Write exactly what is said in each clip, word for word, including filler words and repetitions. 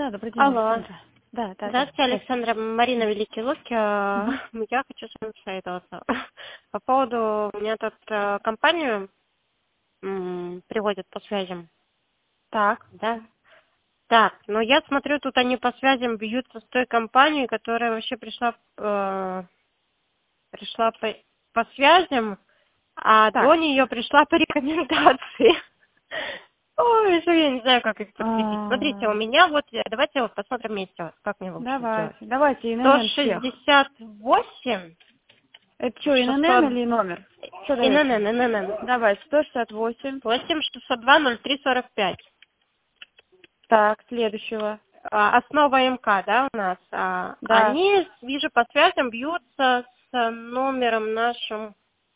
Да, добрый день, Алло. Александра. Да, да, да. Здравствуйте, Александра. Марина Великий Луки. Мгм. Я хочу с вами посоветоваться. По поводу, у меня тут э, компанию м, приводят по связям. Так. Да? Так, но я смотрю, тут они по связям бьются с той компанией, которая вообще пришла, э, пришла по, по связям, а до Так. нее пришла по рекомендации. Ой, еще я не знаю, как их подключить. Смотрите, у А, меня вот, э, давайте вот посмотрим вместе, как мне лучше Давайте, сделать. давайте сто ИНН всех. шестьдесят восемь Это что, ИНН шестьсот или номер? Что даете? ИНН, ИНН. Давай, сто шестьдесят восемь. восемь шестьсот два ноль три сорок пять. Так, следующего. А, Основа МК, да, у нас. А, Да. Они, вижу, по связям бьются с номером нашим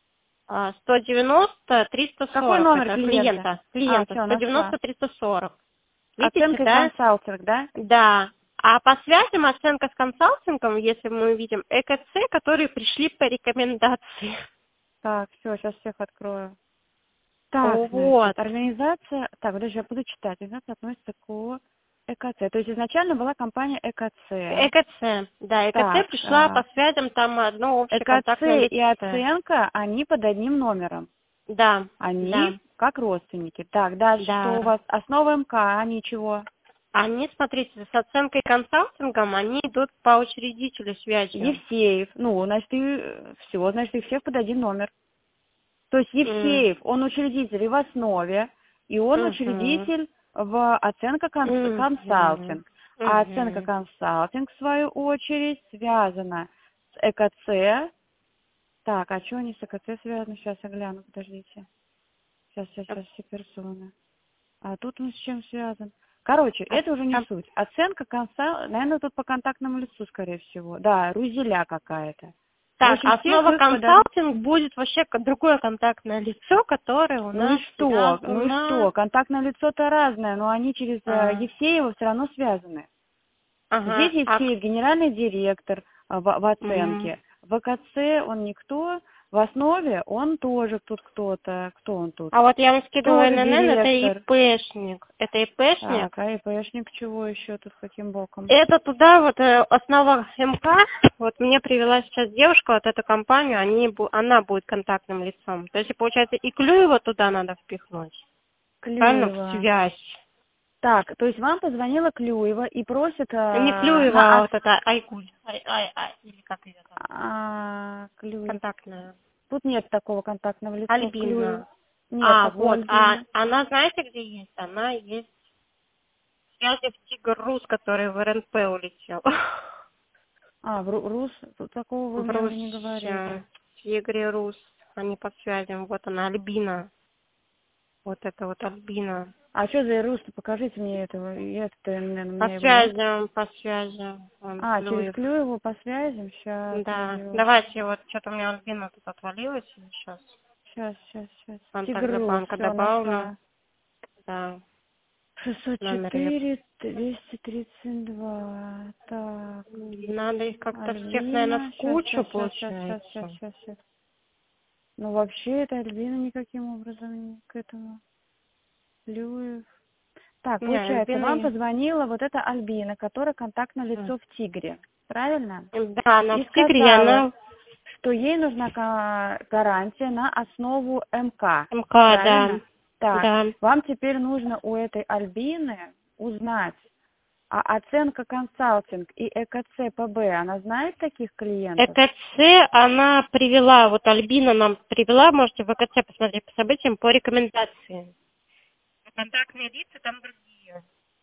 а, сто девяносто триста Какой сорок. номер Это клиента? клиента. А, Клиента все, сто нашла. девяносто триста сорок. Видите, Оценка и да? консалтинг, да? Да. А по связям оценка с консалтингом, если мы видим ЭКЦ, которые пришли по рекомендации. Так, все, сейчас всех открою. Так, Вот. значит, организация... Так, подожди, я буду читать. Организация относится к ЭКЦ. То есть изначально была компания ЭКЦ. ЭКЦ, да, ЭКЦ Так, пришла а, по связям, там одно общее ЭКЦ контактное и лицо. оценка, они под одним номером. Да, да, Они как родственники. Так, дальше что у да. вас? Основа МК, они чего? Они, смотрите, с оценкой консалтингом, они идут по учредителю связи. Евсеев. Ну, значит, и все, значит, их всех под один номер. То есть М, Евсеев, он учредитель и в основе, и он мгм, учредитель в оценка конс- мгм, консалтинг. А оценка мгм. консалтинг, в свою очередь, связана с ЭКЦ. Так, а что они с ЭКЦ связаны? Сейчас я гляну, подождите. Сейчас, сейчас, сейчас, все персоны. А тут он с чем связан? Короче, А это уже не кон- суть. Оценка конса, наверное, тут по контактному лицу, скорее всего. Да, Рузеля какая-то. В Так, общем, всех основа их подали. консалтинг будет вообще ко- другое контактное лицо, которое у Ну и нас что? Ну и что? связано. Контактное лицо-то разное, но они через э, А, Евсеева все равно связаны. Здесь ага, а, к- Евсеев генеральный директор а, в, в м. оценке. В АКЦ он никто. В основе он тоже тут кто-то. Кто он тут? А вот я вам скидываю Тоже эн эн эн, это директор. ИПшник. Это ИПшник. Так, а ИПшник чего еще тут, каким боком? Это туда вот э, основа МК, вот мне привела сейчас девушка, вот эту компанию, они, бу- она будет контактным лицом. То есть, получается, и Клюева туда надо впихнуть. Правильно? В Клюева. связь. Так, то есть вам позвонила Клюева и просит Не а, Клюева, на а ос... вот это Айгуль. Ай, ай, ай, или как ее там? а, Клюев. Контактная. Тут нет такого контактного лица в Клюеве. Альбина. Нет А, такой вот, а Альбины. она знаете, где есть? Она есть в связи в Тигр Рус, который в РНП улетел. А, в Ру- Рус, тут такого вы В мне уже не говорите. Русе, Тигре Рус, они по связям. Вот она, Альбина. Вот это вот Альбина. А что за Рус? Покажите мне этого. И это, наверное, у По меня его нет. связям, по связям. Вон, А, через Клюев. Клюеву по связям? Сейчас Да. найдем. Давайте, вот что-то у меня Альбина тут отвалилась. Сейчас Сейчас, сейчас, сейчас. контакт Тигрус, банка все, добавлю. нашла. Да. шестьсот Номер ее. четыре двести тридцать два. Так. Надо их как-то всех, наверное, Альбина. в Сейчас, кучу, сейчас, сейчас, сейчас, сейчас, сейчас, получается. сейчас, сейчас. Ну, вообще, это Альбина никаким образом не к этому. Клюев. Так, Не, получается, Альбина... вам я- позвонила вот эта Альбина, которая контактное М. лицо в Тигре. Правильно? Да, она И в Тигре, и сказала, она что ей нужна га- гарантия на основу МК. МК, да. Правильно? Так, Да. вам теперь нужно у этой Альбины узнать, а оценка консалтинг и ЭКЦ ПБ, она знает таких клиентов? ЭКЦ она привела, вот Альбина нам привела, можете в ЭКЦ посмотреть по событиям по рекомендации. Контактные лица там другие.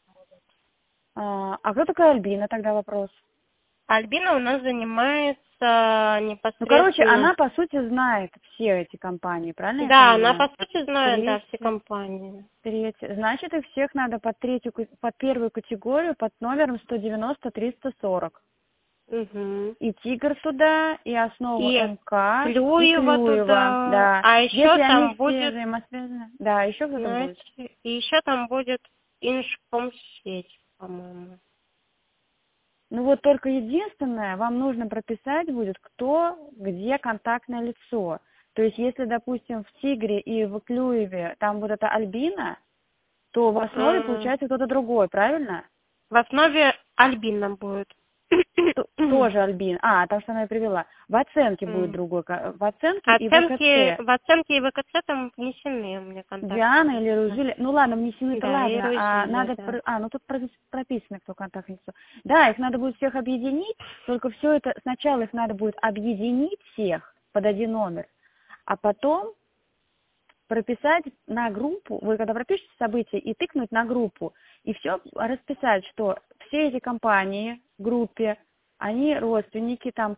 А, а кто такая Альбина, тогда вопрос? Альбина у нас занимается Ну, короче, непосредственно... она, по сути, знает все эти компании, правильно я Да, она понимаю? по сути знает, да, все Третья, компании. третья. Значит, их всех надо под третью, ка- под первую категорию, под номером сто девяносто триста сорок. Угу. И Тигр туда, и основу И МК, и Клюева Клюева, туда, да. а еще Если они там все будет, взаимосвязаны, да, еще кто-то будет. знаете, и еще там будет Инжкомсеть, по-моему. Ну вот только единственное, вам нужно прописать будет, кто, где контактное лицо. То есть, если, допустим, в Тигре и в Клюеве там вот эта Альбина, то в основе М, получается кто-то другой, правильно? В основе Альбина будет. Тоже Альбин. А, там что она и привела. В оценке будет другой. В оценке, оценки, и ВКЦ. В оценке и ВКЦ там внесены у меня контакты. Диана или Ружили. Ну ладно, внесены, да, ладно. Ружили, А надо, да. а, ну тут прописано, кто контактный лицо. Да, их надо будет всех объединить, только все это, сначала их надо будет объединить всех под один номер, а потом прописать на группу, вы когда пропишете события, и тыкнуть на группу, и все расписать, что все эти компании в группе, они родственники там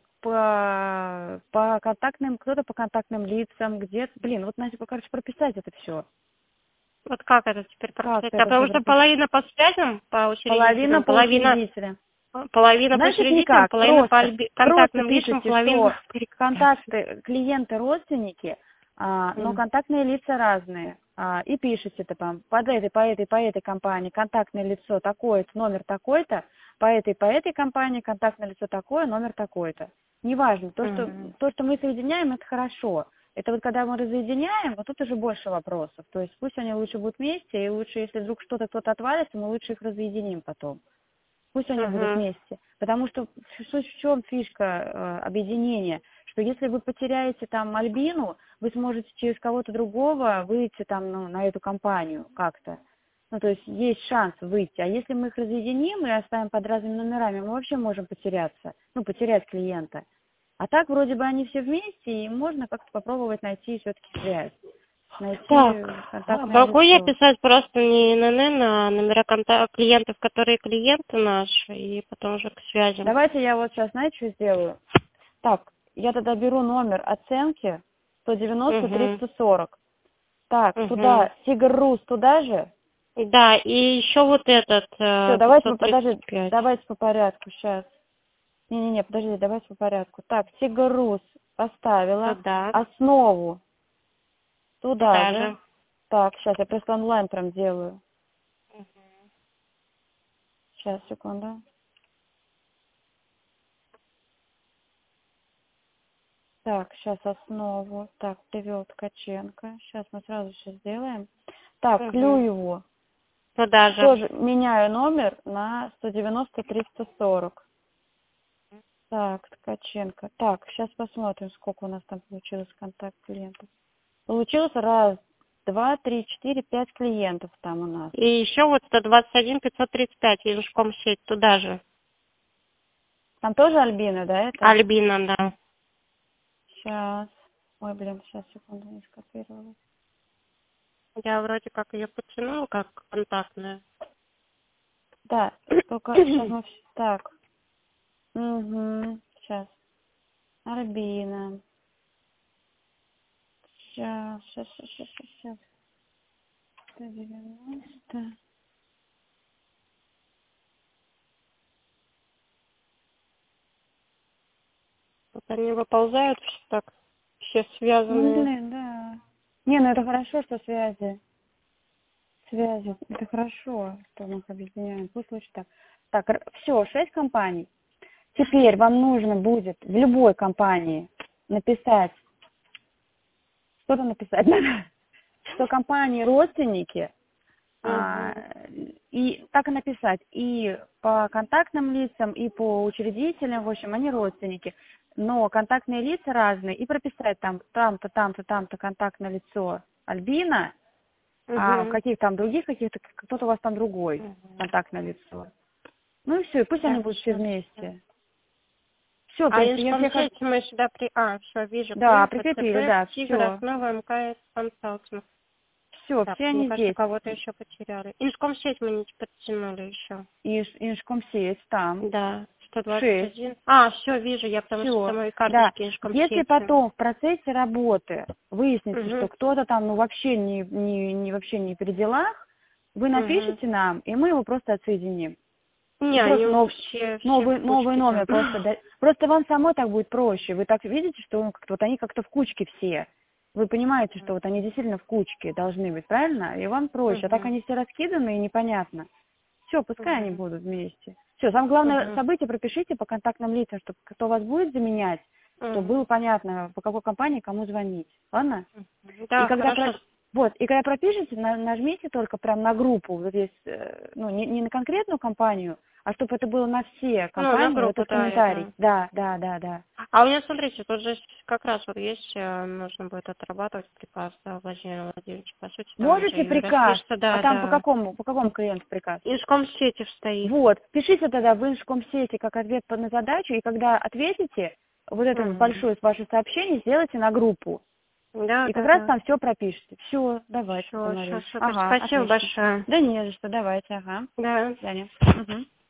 по, по контактным, кто-то по контактным лицам, где-то, блин, вот, Настя, короче, прописать это все. Вот как это теперь прописать? Как А потому что половина по связям, по учредителям, половина по половина, учредителям. половина по Значит, учредителям, никак, половина просто, по контактным просто лицам, пишите, половина... что контакты, клиенты, родственники, а, но Mm. контактные лица разные. А, и пишите там под этой, по этой, по этой компании контактное лицо такое-то, номер такой-то, по этой, по этой компании контактное лицо такое, номер такой-то. Неважно, то, что, Mm. то, что мы соединяем, это хорошо. Это вот когда мы разъединяем, вот тут уже больше вопросов. То есть пусть они лучше будут вместе, и лучше, если вдруг что-то кто-то отвалится, мы лучше их разъединим потом. Пусть они uh-huh. будут вместе. Потому что суть в чем фишка э, объединения, что если вы потеряете там Альбину, вы сможете через кого-то другого выйти там ну, на эту компанию как-то. Ну, то есть есть шанс выйти. А если мы их разъединим и оставим под разными номерами, мы вообще можем потеряться, ну, потерять клиента. А так вроде бы они все вместе, и можно как-то попробовать найти все-таки связь. Найти так, могу я писать просто не эн эн, а номера контакт клиентов, которые клиенты наши, и потом уже к связям. Давайте я вот сейчас, знаете, что сделаю? Так, я тогда беру номер оценки сто девяносто триста сорок. Так, угу. Туда, Сигаррус туда же? Да, и еще вот этот... Все, давайте, подожди, давайте по порядку, сейчас. Не-не-не, подожди, давайте по порядку. Так, Сигаррус поставила. Туда. Основу. Туда, Туда же. же. Так, сейчас я просто онлайн прям делаю. Угу. Сейчас, секунду. Так, сейчас основу. Так, привел Ткаченко. Сейчас мы сразу сейчас сделаем. Так, угу. Клюеву. Туда же. Тоже меняю номер на сто девяносто триста сорок. Так, Ткаченко. Так, сейчас посмотрим, сколько у нас там получилось контакт клиентов. Получилось раз, два, три, четыре, пять клиентов там у нас. И еще вот сто двадцать один пятьсот тридцать пять, Ежком сеть, туда же. Там тоже Альбина, да, это? Альбина, да. Сейчас. Ой, блин, сейчас, секунду, не скопировала. Я вроде как ее подтянула, как контактная. Да, только сейчас мы... Так. Угу, сейчас. Альбина. Сейчас, сейчас, сейчас, сейчас, сейчас. сто девяносто. Вот они выползают все так, все связанные. Ну, блин, да. Не, ну это хорошо, что связи. Связи. Это хорошо, что мы их объединяем. Пусть лучше так. Так, все, шесть компаний. Теперь вам нужно будет в любой компании написать, что-то написать надо, что компании родственники, uh-huh. а, и так и написать, и по контактным лицам, и по учредителям, в общем, они родственники, но контактные лица разные, и прописать там, там-то, там-то, там-то контактное лицо Альбина, uh-huh. а в каких там других, каких-то, кто-то у вас там другой uh-huh. контактное лицо. Ну и все, и пусть да, они будут все вместе. Все, а я Ежком всех... сеть мы сюда при... А, все, вижу. Да, прикрепили, да, Тигр, все. основа МКС консалтинг. Все, так, все они мне кажется, здесь. кого-то еще потеряли. Ежком сеть мы не подтянули еще. Ежком сеть там. Да, сто двадцать один. А, все, вижу, я потому всё. Что самой карточки да. Ежком Если сети. потом в процессе работы выяснится, угу. что кто-то там ну вообще не, не, не вообще не при делах, вы напишите угу. нам, и мы его просто отсоединим. Не, они нов, все, новый, все новый номер просто. Да, просто вам самой так будет проще. Вы так видите, что он как-то, вот они как-то в кучке все. Вы понимаете, что вот они действительно в кучке должны быть, правильно? И вам проще. Uh-huh. А так они все раскиданы и непонятно. Все, пускай uh-huh. они будут вместе. Все, самое главное uh-huh. событие пропишите по контактным лицам, чтобы кто вас будет заменять, uh-huh. чтобы было понятно, по какой компании кому звонить. Ладно? Uh-huh. Да, и когда, про... Вот, и когда пропишете, на- нажмите только прям на группу, вот здесь, э, ну, не, не на конкретную компанию, а чтобы это было на все Ну, на компании, вот группу, этот да, я комментарий. знаю. Да, да, да, да. А у меня, смотрите, тут же как раз вот есть, э, нужно будет отрабатывать приказ, да, Владимира Владимировича. По сути, там уже Можете и приказ, распишется, а да, там по да. какому, по какому клиенту приказ? Инжкомсети стоит. Вот, пишите тогда в инжкомсети как ответ по- на задачу, и когда ответите, вот это вот Мгм. большое ваше сообщение сделайте на группу. Да, И как да, раз да. там все пропишите. Все, давайте, Все, все, Марин. супер. Ага, Спасибо отлично. большое. Да не за что, давайте, ага. Да. До свидания. Мгм.